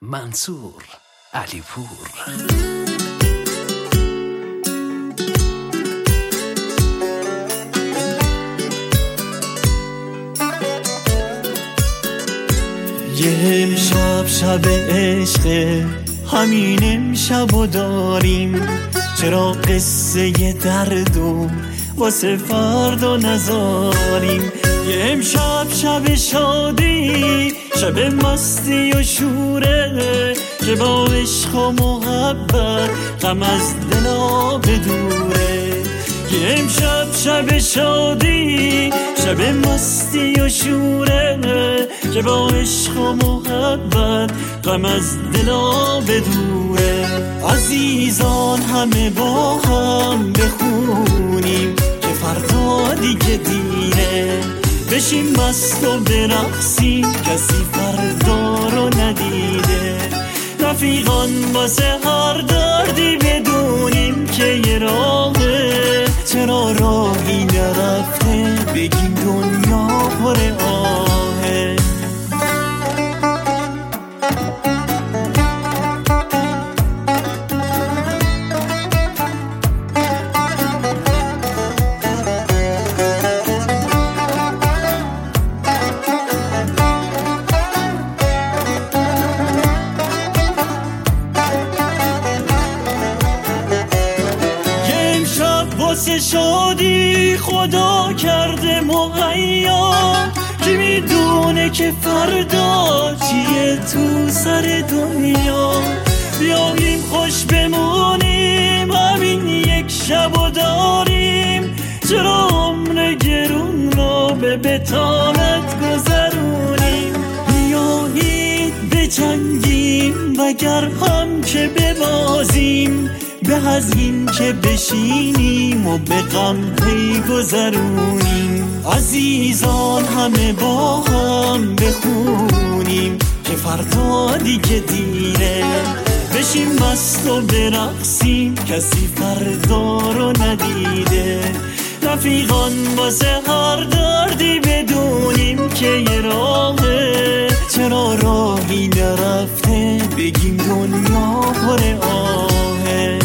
منصور علیپور. یه امشب شب عشق، همین امشبو داریم. چرا قصه دردو واسه فردا نذاریم؟ یه امشب شب شادی، شب مستی و شوره، که با عشق و محبت غم از دلا بدوره. یه امشب شب شادی، شب مستی و شوره، که با عشق و محبت غم از دلا بدوره. عزیزان همه با هم بخونیم که فردا دیگه دیره. بشیم مست و برقصیم، کسی فردا رو ندیده. رفیقان واسه هر دردی بدونیم که یه راهه. چرا راهی نرفته بگیم دنیا پر آهه. واسه شادی خدا کرده مهیا، کی میدونه که فردا چیه تو سر دنیا. بیاییم خوش بمونیم، همین یک شبو داریم. چرا عمر گرون رو به بتالت گذرونیم؟ بیایید بجنگیم، وگر هم که ببازیم، به از این که بشینیم و به غم پی گذرونیم. عزیزان همه با هم بخونیم که فردا دیگه دیره. بشیم مست و برقصیم، کسی فردا رو ندیده. رفیقان واسه هر دردی بدونیم که یه راهه. چرا راهی نرفته بگیم دنیا پر آهه.